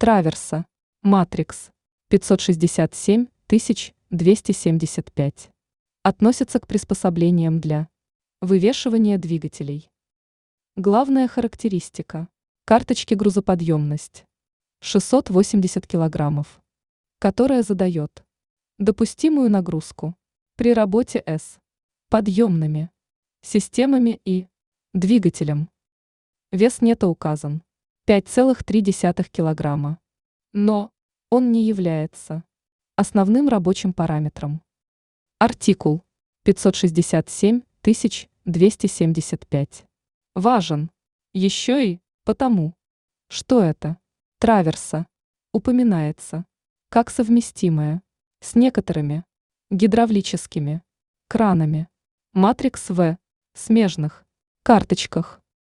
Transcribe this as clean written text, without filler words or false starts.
Траверса, Матрикс, 567 275. Относится к приспособлениям для вывешивания двигателей. Главная характеристика. Карточки грузоподъемность 680 килограммов, которая задает допустимую нагрузку при работе с подъемными системами и двигателем. Вес нета указан 5,3 килограмма, но он не является основным рабочим параметром. Артикул 567 275 важен еще и потому, что это траверса упоминается как совместимая с некоторыми гидравлическими кранами Матрикс в смежных карточках.